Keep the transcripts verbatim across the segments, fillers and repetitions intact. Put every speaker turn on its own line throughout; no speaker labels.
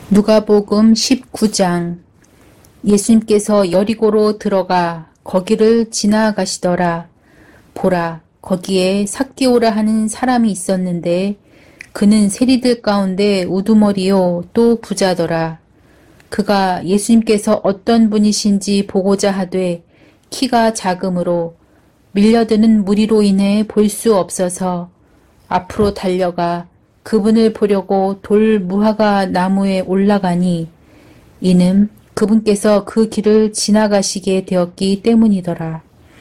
누가복음 십구 장. 예수님께서 여리고로 들어가 거기를 지나가시더라. 보라, 거기에 삭개오라 하는 사람이 있었는데 그는 세리들 가운데 우두머리요 또 부자더라. 그가 예수님께서 어떤 분이신지 보고자 하되 키가 작음으로 밀려드는 무리로 인해 볼 수 없어서 앞으로 달려가 그분을 보려고 돌 무화과 나무에 올라가니 이는 그분께서 그 길을 지나가시게 되었기 때문이더라.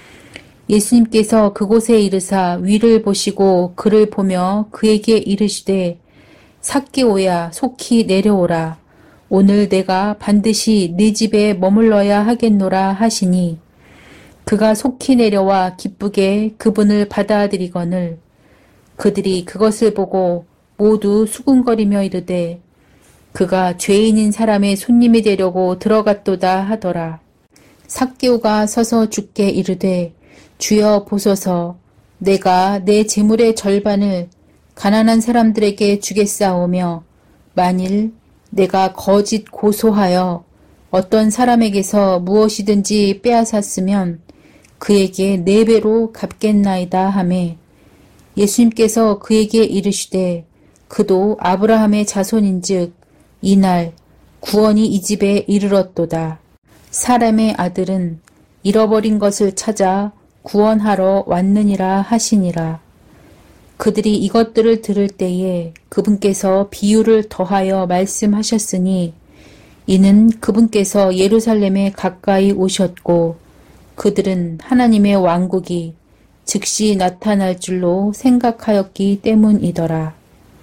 예수님께서 그곳에 이르사 위를 보시고 그를 보며 그에게 이르시되 삭개오야 속히 내려오라. 오늘 내가 반드시 네 집에 머물러야 하겠노라 하시니 그가 속히 내려와 기쁘게 그분을 받아들이거늘 그들이 그것을 보고 모두 수군거리며 이르되 그가 죄인인 사람의 손님이 되려고 들어갔도다 하더라. 삭개오가 서서 주께 이르되 주여 보소서 내가 내 재물의 절반을 가난한 사람들에게 주겠사오며 만일 내가 거짓 고소하여 어떤 사람에게서 무엇이든지 빼앗았으면 그에게 네 배로 갚겠나이다 하매 예수님께서 그에게 이르시되 그도 아브라함의 자손인즉 이날 구원이 이 집에 이르렀도다. 사람의 아들은 잃어버린 것을 찾아 구원하러 왔느니라 하시니라. 그들이 이것들을 들을 때에 그분께서 비유를 더하여 말씀하셨으니 이는 그분께서 예루살렘에 가까이 오셨고 그들은 하나님의 왕국이 즉시 나타날 줄로 생각하였기 때문이더라.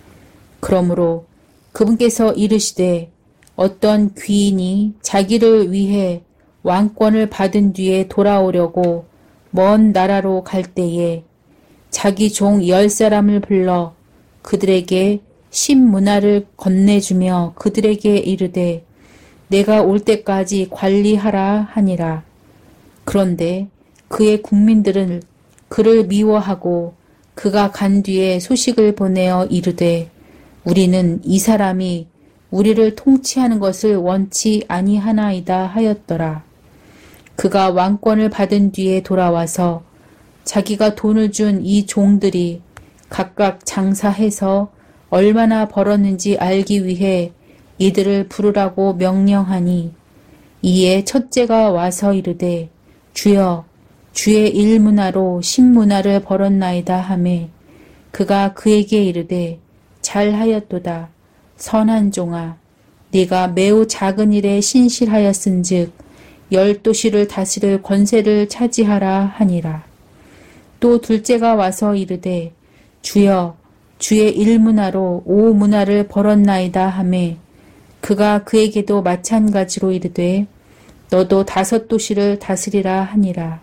그러므로 그분께서 이르시되 어떤 귀인이 자기를 위해 왕권을 받은 뒤에 돌아오려고 먼 나라로 갈 때에 자기 종 열 사람을 불러 그들에게 신문화를 건네주며 그들에게 이르되 내가 올 때까지 관리하라 하니라. 그런데 그의 국민들은 그를 미워하고 그가 간 뒤에 소식을 보내어 이르되 우리는 이 사람이 우리를 통치하는 것을 원치 아니하나이다 하였더라. 그가 왕권을 받은 뒤에 돌아와서 자기가 돈을 준 이 종들이 각각 장사해서 얼마나 벌었는지 알기 위해 이들을 부르라고 명령하니 이에 첫째가 와서 이르되 주여 주의 일문화로 십문화를 벌었나이다 하매 그가 그에게 이르되 잘하였도다. 선한 종아 네가 매우 작은 일에 신실하였은즉 열 도시를 다스릴 권세를 차지하라 하니라. 또 둘째가 와서 이르되 주여 주의 일문화로 오문화를 벌었나이다 하매 그가 그에게도 마찬가지로 이르되 너도 다섯 도시를 다스리라 하니라.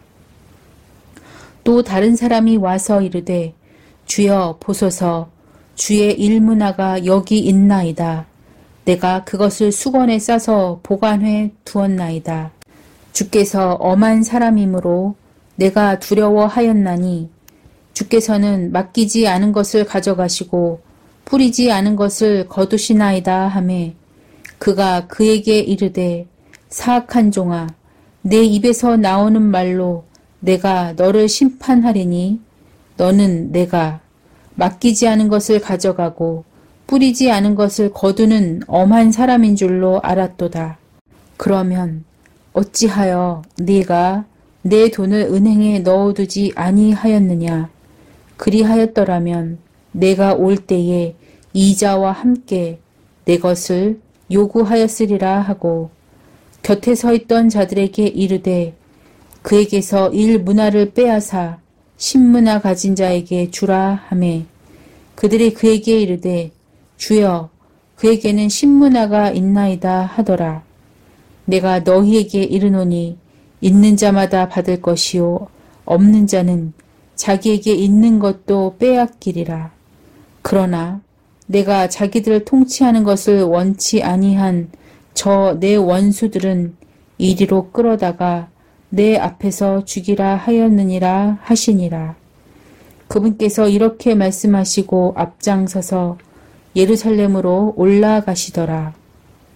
또 다른 사람이 와서 이르되 주여 보소서 주의 일문화가 여기 있나이다. 내가 그것을 수건에 싸서 보관해 두었나이다. 주께서 엄한 사람이므로 내가 두려워하였나니 주께서는 맡기지 않은 것을 가져가시고 뿌리지 않은 것을 거두시나이다 하매 그가 그에게 이르되 사악한 종아 내 입에서 나오는 말로 내가 너를 심판하리니 너는 내가 맡기지 않은 것을 가져가고 뿌리지 않은 것을 거두는 엄한 사람인 줄로 알았도다. 그러면 어찌하여 네가 내 돈을 은행에 넣어두지 아니하였느냐? 그리하였더라면 내가 올 때에 이자와 함께 내 것을 요구하였으리라 하고 곁에 서 있던 자들에게 이르되 그에게서 일문화를 빼앗아 십문화 가진 자에게 주라 하매 그들이 그에게 이르되 주여 그에게는 십문화가 있나이다 하더라. 내가 너희에게 이르노니 있는 자마다 받을 것이요 없는 자는 자기에게 있는 것도 빼앗기리라. 그러나 내가 자기들을 통치하는 것을 원치 아니한 저 내 원수들은 이리로 끌어다가 내 앞에서 죽이라 하였느니라 하시니라. 그분께서 이렇게 말씀하시고 앞장서서 예루살렘으로 올라가시더라.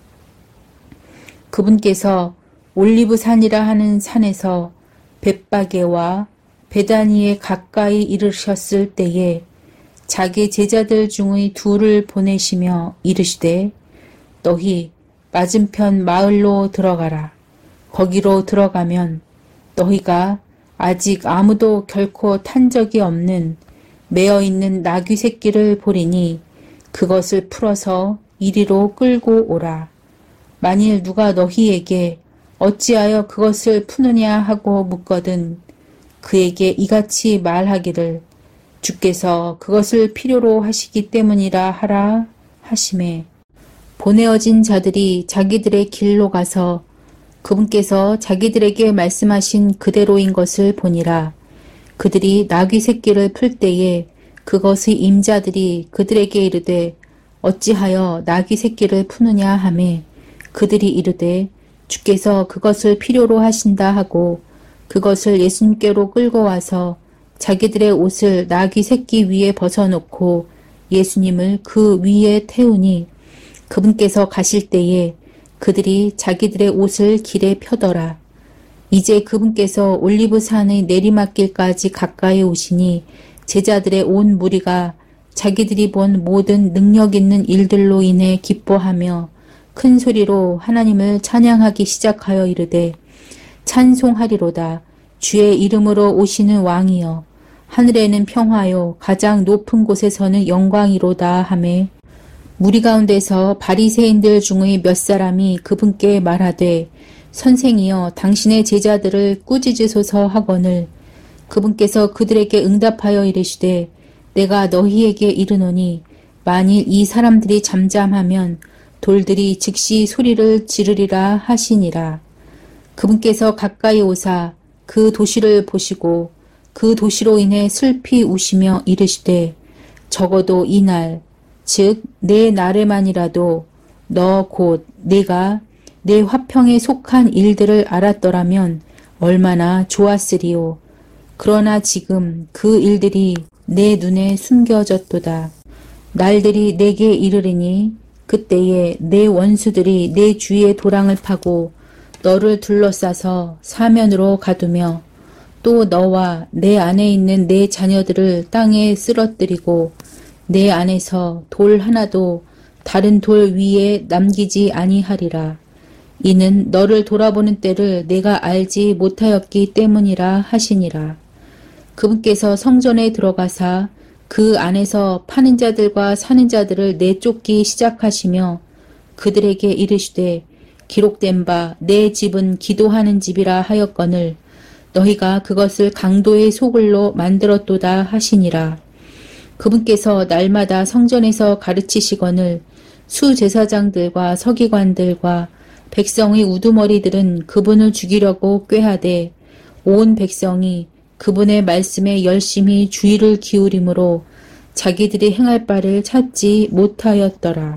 그분께서 올리브산이라 하는 산에서 벳바게와 베다니에 가까이 이르셨을 때에 자기 제자들 중의 둘을 보내시며 이르시되 너희 맞은편 마을로 들어가라. 거기로 들어가면 너희가 아직 아무도 결코 탄 적이 없는 매어있는 나귀 새끼를 보리니 그것을 풀어서 이리로 끌고 오라. 만일 누가 너희에게 어찌하여 그것을 푸느냐 하고 묻거든 그에게 이같이 말하기를 주께서 그것을 필요로 하시기 때문이라 하라 하시매 보내어진 자들이 자기들의 길로 가서 그분께서 자기들에게 말씀하신 그대로인 것을 보니라. 그들이 나귀 새끼를 풀 때에 그것의 임자들이 그들에게 이르되 어찌하여 나귀 새끼를 푸느냐 하매 그들이 이르되 주께서 그것을 필요로 하신다 하고 그것을 예수님께로 끌고 와서 자기들의 옷을 나귀 새끼 위에 벗어놓고 예수님을 그 위에 태우니 그분께서 가실 때에 그들이 자기들의 옷을 길에 펴더라. 이제 그분께서 올리브산의 내리막길까지 가까이 오시니 제자들의 온 무리가 자기들이 본 모든 능력 있는 일들로 인해 기뻐하며 큰 소리로 하나님을 찬양하기 시작하여 이르되 찬송하리로다. 주의 이름으로 오시는 왕이여 하늘에는 평화요 가장 높은 곳에서는 영광이로다 하매 무리 가운데서 바리새인들 중의 몇 사람이 그분께 말하되 선생이여 당신의 제자들을 꾸짖으소서 하거늘 그분께서 그들에게 응답하여 이르시되 내가 너희에게 이르노니 만일 이 사람들이 잠잠하면 돌들이 즉시 소리를 지르리라 하시니라. 그분께서 가까이 오사 그 도시를 보시고 그 도시로 인해 슬피 우시며 이르시되 적어도 이날 즉 내 날에만이라도 너 곧 내가 내 화평에 속한 일들을 알았더라면 얼마나 좋았으리요. 그러나 지금 그 일들이 내 눈에 숨겨졌도다. 날들이 내게 이르리니 그때에 내 원수들이 내 주위에 도랑을 파고 너를 둘러싸서 사면으로 가두며 또 너와 내 안에 있는 내 자녀들을 땅에 쓰러뜨리고 내 안에서 돌 하나도 다른 돌 위에 남기지 아니하리라. 이는 너를 돌아보는 때를 내가 알지 못하였기 때문이라 하시니라. 그분께서 성전에 들어가사 그 안에서 파는 자들과 사는 자들을 내쫓기 시작하시며 그들에게 이르시되 기록된 바 내 집은 기도하는 집이라 하였거늘 너희가 그것을 강도의 소굴로 만들었도다 하시니라. 그분께서 날마다 성전에서 가르치시거늘 수제사장들과 서기관들과 백성의 우두머리들은 그분을 죽이려고 꾀하되 온 백성이 그분의 말씀에 열심히 주의를 기울이므로 자기들이 행할 바를 찾지 못하였더라.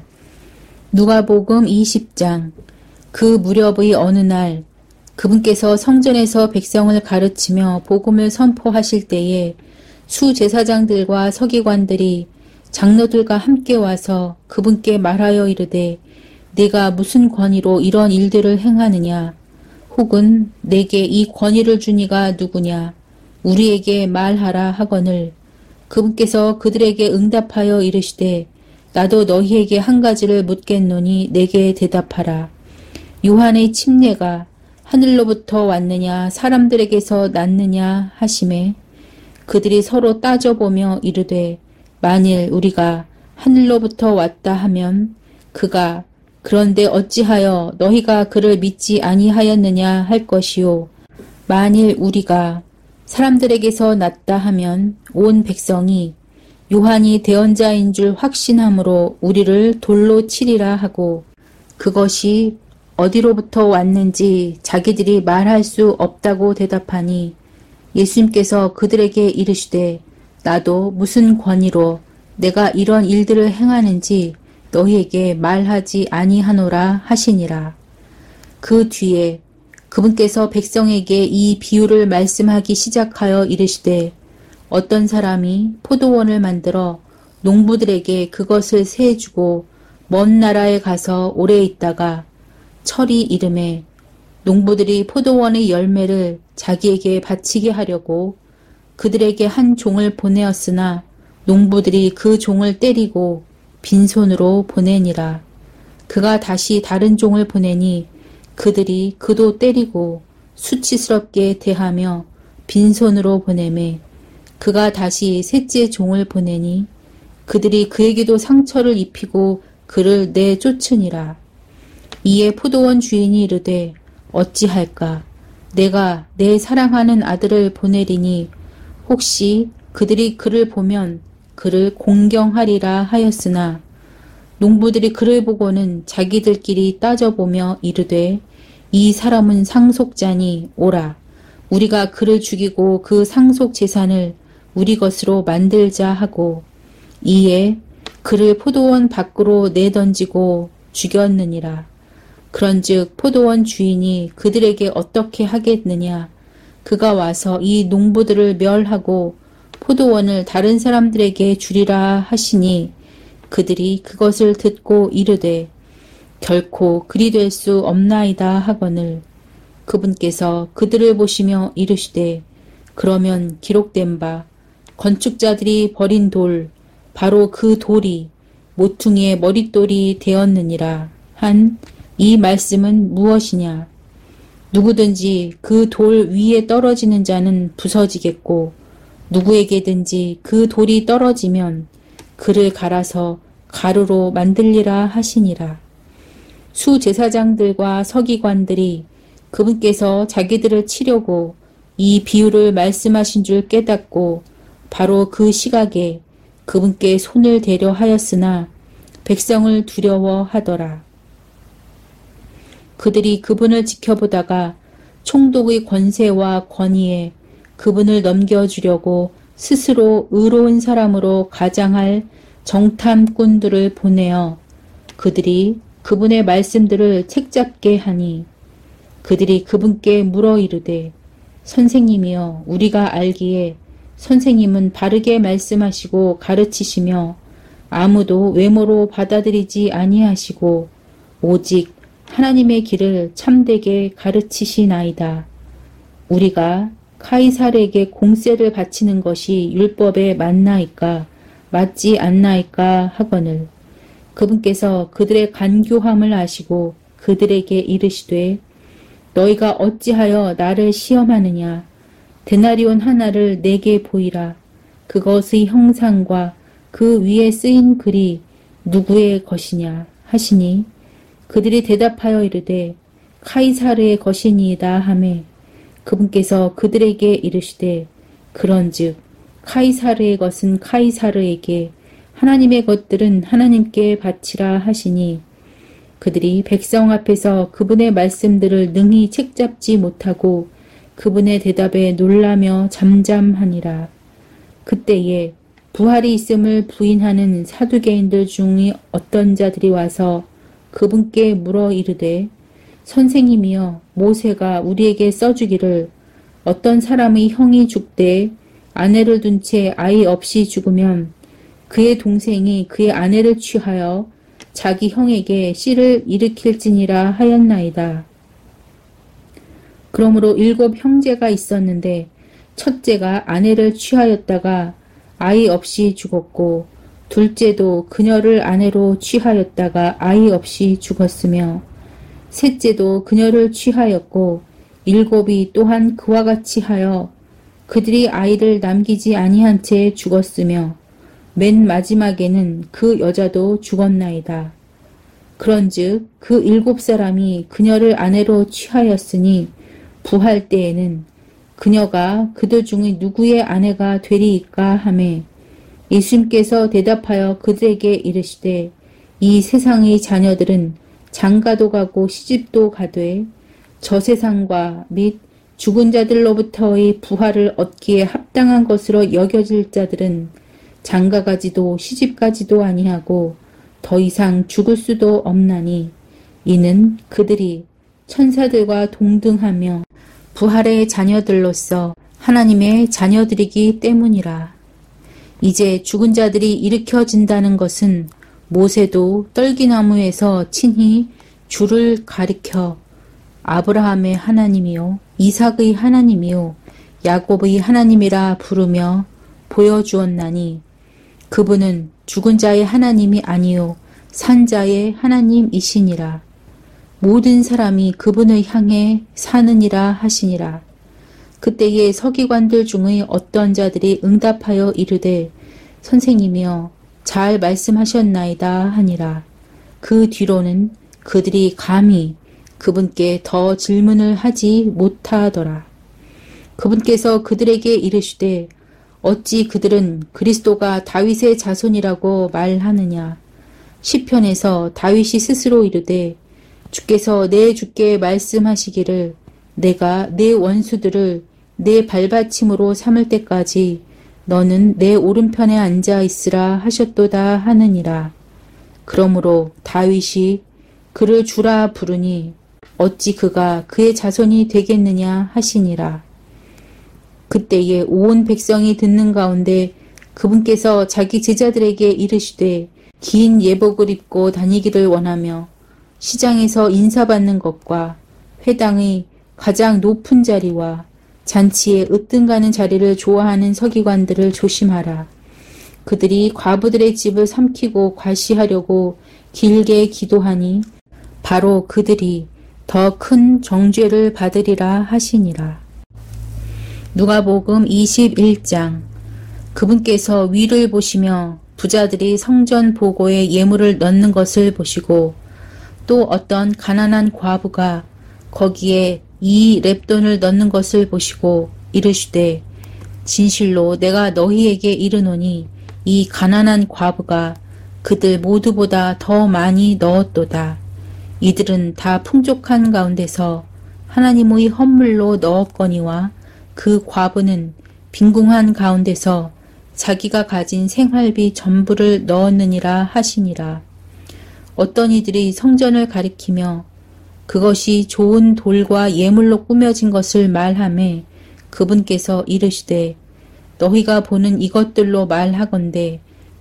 누가복음 이십 장. 그 무렵의 어느 날 그분께서 성전에서 백성을 가르치며 복음을 선포하실 때에 수제사장들과 서기관들이 장로들과 함께 와서 그분께 말하여 이르되 네가 무슨 권위로 이런 일들을 행하느냐 혹은 내게 이 권위를 준 이가 누구냐 우리에게 말하라 하거늘 그분께서 그들에게 응답하여 이르시되 나도 너희에게 한 가지를 묻겠노니 내게 대답하라. 요한의 침례가 하늘로부터 왔느냐 사람들에게서 났느냐 하시매 그들이 서로 따져보며 이르되 만일 우리가 하늘로부터 왔다 하면 그가 그런데 어찌하여 너희가 그를 믿지 아니하였느냐 할 것이요 만일 우리가 사람들에게서 났다 하면 온 백성이 요한이 대언자인 줄 확신함으로 우리를 돌로 치리라 하고 그것이 어디로부터 왔는지 자기들이 말할 수 없다고 대답하니 예수님께서 그들에게 이르시되 나도 무슨 권위로 내가 이런 일들을 행하는지 너희에게 말하지 아니하노라 하시니라. 그 뒤에 그분께서 백성에게 이 비유를 말씀하기 시작하여 이르시되 어떤 사람이 포도원을 만들어 농부들에게 그것을 세주고 먼 나라에 가서 오래 있다가 철이 이름에 농부들이 포도원의 열매를 자기에게 바치게 하려고 그들에게 한 종을 보내었으나 농부들이 그 종을 때리고 빈손으로 보내니라. 그가 다시 다른 종을 보내니 그들이 그도 때리고 수치스럽게 대하며 빈손으로 보내매 그가 다시 셋째 종을 보내니 그들이 그에게도 상처를 입히고 그를 내쫓으니라. 이에 포도원 주인이 이르되 어찌할까? 내가 내 사랑하는 아들을 보내리니 혹시 그들이 그를 보면 그를 공경하리라 하였으나 농부들이 그를 보고는 자기들끼리 따져보며 이르되 이 사람은 상속자니 오라. 우리가 그를 죽이고 그 상속 재산을 우리 것으로 만들자 하고 이에 그를 포도원 밖으로 내던지고 죽였느니라. 그런즉 포도원 주인이 그들에게 어떻게 하겠느냐. 그가 와서 이 농부들을 멸하고 포도원을 다른 사람들에게 주리라 하시니 그들이 그것을 듣고 이르되 결코 그리 될 수 없나이다 하거늘 그분께서 그들을 보시며 이르시되 그러면 기록된 바 건축자들이 버린 돌 바로 그 돌이 모퉁이의 머릿돌이 되었느니라 한 이 말씀은 무엇이냐. 누구든지 그 돌 위에 떨어지는 자는 부서지겠고 누구에게든지 그 돌이 떨어지면 그를 갈아서 가루로 만들리라 하시니라. 수제사장들과 서기관들이 그분께서 자기들을 치려고 이 비유를 말씀하신 줄 깨닫고 바로 그 시각에 그분께 손을 대려 하였으나 백성을 두려워하더라. 그들이 그분을 지켜보다가 총독의 권세와 권위에 그분을 넘겨주려고 스스로 의로운 사람으로 가장할 정탐꾼들을 보내어 그들이 그분의 말씀들을 책잡게 하니 그들이 그분께 물어 이르되 선생님이여 우리가 알기에 선생님은 바르게 말씀하시고 가르치시며 아무도 외모로 받아들이지 아니하시고 오직 하나님의 길을 참되게 가르치시나이다. 우리가 카이사르에게 공세를 바치는 것이 율법에 맞나이까 맞지 않나이까 하거늘 그분께서 그들의 간교함을 아시고 그들에게 이르시되 너희가 어찌하여 나를 시험하느냐. 데나리온 하나를 내게 보이라. 그것의 형상과 그 위에 쓰인 글이 누구의 것이냐 하시니 그들이 대답하여 이르되 카이사르의 것이니이다 하매 그분께서 그들에게 이르시되 그런즉 카이사르의 것은 카이사르에게 하나님의 것들은 하나님께 바치라 하시니 그들이 백성 앞에서 그분의 말씀들을 능히 책잡지 못하고 그분의 대답에 놀라며 잠잠하니라. 그때에 부활이 있음을 부인하는 사두개인들 중의 어떤 자들이 와서 그분께 물어 이르되 선생님이여 모세가 우리에게 써주기를 어떤 사람의 형이 죽되 아내를 둔 채 아이 없이 죽으면 그의 동생이 그의 아내를 취하여 자기 형에게 씨를 일으킬지니라 하였나이다. 그러므로 일곱 형제가 있었는데 첫째가 아내를 취하였다가 아이 없이 죽었고 둘째도 그녀를 아내로 취하였다가 아이 없이 죽었으며 셋째도 그녀를 취하였고 일곱이 또한 그와 같이 하여 그들이 아이를 남기지 아니한 채 죽었으며 맨 마지막에는 그 여자도 죽었나이다. 그런즉 그 일곱 사람이 그녀를 아내로 취하였으니 부할 때에는 그녀가 그들 중에 누구의 아내가 되리이까 하매 예수님께서 대답하여 그들에게 이르시되 이 세상의 자녀들은 장가도 가고 시집도 가되 저 세상과 및 죽은 자들로부터의 부활을 얻기에 합당한 것으로 여겨질 자들은 장가가지도 시집가지도 아니하고 더 이상 죽을 수도 없나니 이는 그들이 천사들과 동등하며 부활의 자녀들로서 하나님의 자녀들이기 때문이라. 이제 죽은 자들이 일으켜진다는 것은 모세도 떨기나무에서 친히 주를 가리켜 아브라함의 하나님이요 이삭의 하나님이요 야곱의 하나님이라 부르며 보여주었나니 그분은 죽은 자의 하나님이 아니요 산 자의 하나님이시니라. 모든 사람이 그분을 향해 사느니라 하시니라. 그때에 서기관들 중의 어떤 자들이 응답하여 이르되 선생님이여 잘 말씀하셨나이다 하니라. 그 뒤로는 그들이 감히 그분께 더 질문을 하지 못하더라. 그분께서 그들에게 이르시되 어찌 그들은 그리스도가 다윗의 자손이라고 말하느냐. 시편에서 다윗이 스스로 이르되 주께서 내 주께 말씀하시기를 내가 내 원수들을 내 발받침으로 삼을 때까지 너는 내 오른편에 앉아 있으라 하셨도다 하느니라. 그러므로 다윗이 그를 주라 부르니 어찌 그가 그의 자손이 되겠느냐 하시니라. 그때에 온 백성이 듣는 가운데 그분께서 자기 제자들에게 이르시되 긴 예복을 입고 다니기를 원하며 시장에서 인사받는 것과 회당의 가장 높은 자리와 잔치에 으뜸가는 자리를 좋아하는 서기관들을 조심하라. 그들이 과부들의 집을 삼키고 과시하려고 길게 기도하니 바로 그들이 더 큰 정죄를 받으리라 하시니라. 누가복음 이십일 장. 그분께서 위를 보시며 부자들이 성전 보고에 예물을 넣는 것을 보시고 또 어떤 가난한 과부가 거기에 이 렙돈을 넣는 것을 보시고 이르시되 진실로 내가 너희에게 이르노니 이 가난한 과부가 그들 모두보다 더 많이 넣었도다. 이들은 다 풍족한 가운데서 하나님의 헌물로 넣었거니와 그 과부는 빈궁한 가운데서 자기가 가진 생활비 전부를 넣었느니라 하시니라. 어떤 이들이 성전을 가리키며 그것이 좋은 돌과 예물로 꾸며진 것을 말하매 그분께서 이르시되 너희가 보는 이것들로 말하건대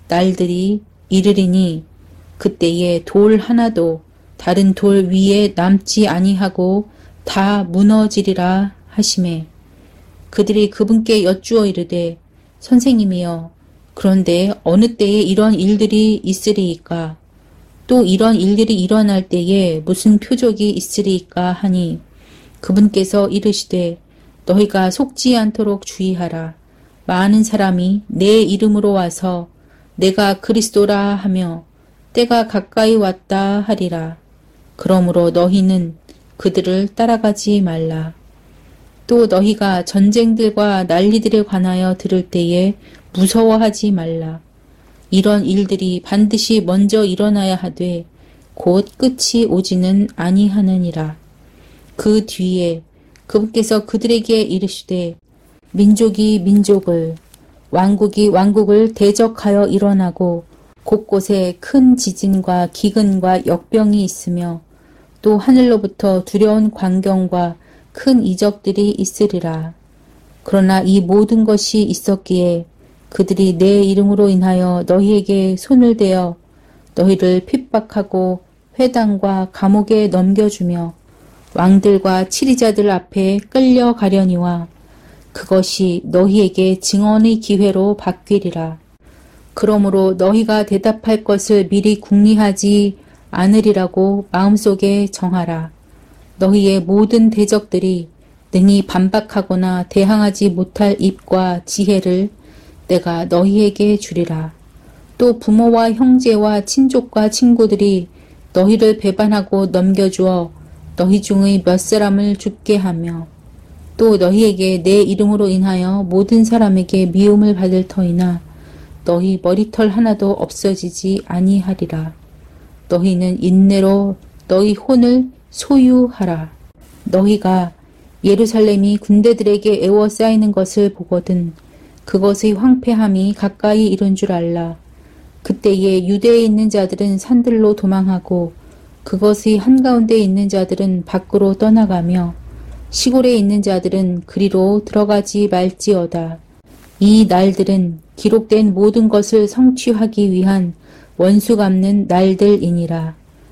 날들이 이르리니 그때에 돌 하나도 다른 돌 위에 남지 아니하고 다 무너지리라 하시매 그들이 그분께 여쭈어 이르되 선생님이여 그런데 어느 때에 이런 일들이 있으리이까 또 이런 일들이 일어날 때에 무슨 표적이 있으리이까 하니 그분께서 이르시되 너희가 속지 않도록 주의하라. 많은 사람이 내 이름으로 와서 내가 그리스도라 하며 때가 가까이 왔다 하리라. 그러므로 너희는 그들을 따라가지 말라. 또 너희가 전쟁들과 난리들에 관하여 들을 때에 무서워하지 말라. 이런 일들이 반드시 먼저 일어나야 하되 곧 끝이 오지는 아니하느니라. 그 뒤에 그분께서 그들에게 이르시되 민족이 민족을 왕국이 왕국을 대적하여 일어나고 곳곳에 큰 지진과 기근과 역병이 있으며 또 하늘로부터 두려운 광경과 큰 이적들이 있으리라. 그러나 이 모든 것이 있었기에 그들이 내 이름으로 인하여 너희에게 손을 대어 너희를 핍박하고 회당과 감옥에 넘겨주며 왕들과 치리자들 앞에 끌려가려니와 그것이 너희에게 증언의 기회로 바뀌리라. 그러므로 너희가 대답할 것을 미리 궁리하지 않으리라고 마음속에 정하라. 너희의 모든 대적들이 능히 반박하거나 대항하지 못할 입과 지혜를 내가 너희에게 주리라. 또 부모와 형제와 친족과 친구들이 너희를 배반하고 넘겨주어 너희 중의 몇 사람을 죽게 하며 또 너희에게 내 이름으로 인하여 모든 사람에게 미움을 받을 터이나 너희 머리털 하나도 없어지지 아니하리라. 너희는 인내로 너희 혼을 소유하라. 너희가 예루살렘이 군대들에게 에워싸이는 것을 보거든 그것의 황폐함이 가까이 이른 줄 알라. 그때에 유대에 있는 자들은 산들로 도망하고 그것의 한가운데 있는 자들은 밖으로 떠나가며 시골에 있는 자들은 그리로 들어가지 말지어다. 이 날들은 기록된 모든 것을 성취하기 위한 원수 갚는 날들이니라.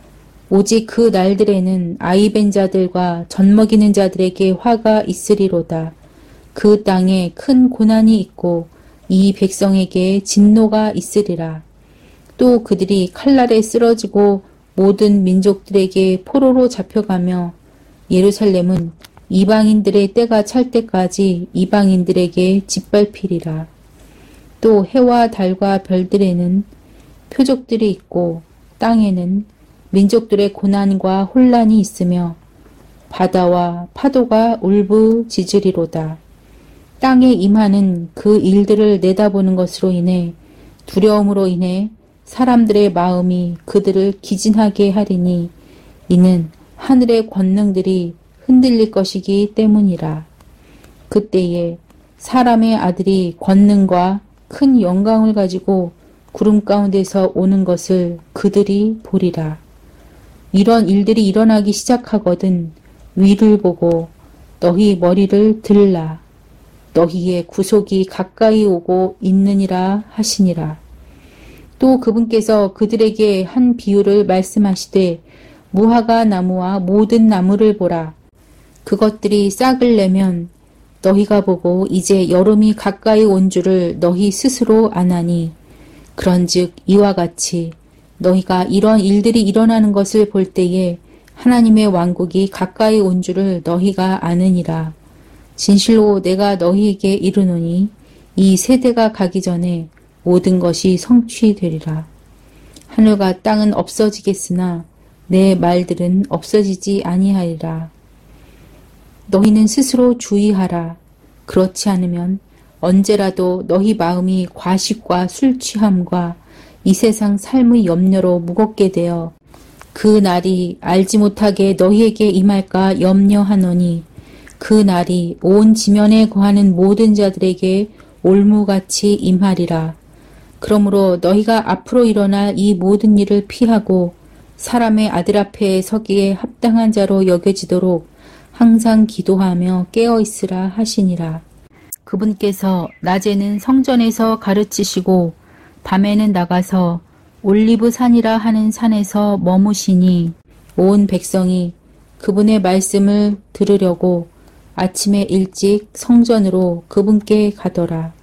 오직 그 날들에는 아이벤 자들과 젖먹이는 자들에게 화가 있으리로다. 그 땅에 큰 고난이 있고 이 백성에게 진노가 있으리라. 또 그들이 칼날에 쓰러지고 모든 민족들에게 포로로 잡혀가며 예루살렘은 이방인들의 때가 찰 때까지 이방인들에게 짓밟히리라. 또 해와 달과 별들에는 표적들이 있고 땅에는 민족들의 고난과 혼란이 있으며 바다와 파도가 울부짖으리로다. 땅에 임하는 그 일들을 내다보는 것으로 인해 두려움으로 인해 사람들의 마음이 그들을 기진하게 하리니 이는 하늘의 권능들이 흔들릴 것이기 때문이라. 그때에 사람의 아들이 권능과 큰 영광을 가지고 구름 가운데서 오는 것을 그들이 보리라. 이런 일들이 일어나기 시작하거든 위를 보고 너희 머리를 들라. 너희의 구속이 가까이 오고 있느니라 하시니라. 또 그분께서 그들에게 한 비유를 말씀하시되 무화과 나무와 모든 나무를 보라. 그것들이 싹을 내면 너희가 보고 이제 여름이 가까이 온 줄을 너희 스스로 아나니 그런즉 이와 같이 너희가 이런 일들이 일어나는 것을 볼 때에 하나님의 왕국이 가까이 온 줄을 너희가 아느니라. 진실로 내가 너희에게 이르노니 이 세대가 가기 전에 모든 것이 성취되리라. 하늘과 땅은 없어지겠으나 내 말들은 없어지지 아니하리라. 너희는 스스로 주의하라. 그렇지 않으면 언제라도 너희 마음이 과식과 술 취함과 이 세상 삶의 염려로 무겁게 되어 그 날이 알지 못하게 너희에게 임할까 염려하노니 그 날이 온 지면에 거하는 모든 자들에게 올무같이 임하리라. 그러므로 너희가 앞으로 일어날 이 모든 일을 피하고 사람의 아들 앞에 서기에 합당한 자로 여겨지도록 항상 기도하며 깨어있으라 하시니라. 그분께서 낮에는 성전에서 가르치시고 밤에는 나가서 올리브 산이라 하는 산에서 머무시니 온 백성이 그분의 말씀을 들으려고 아침에 일찍 성전으로 그분께 가더라.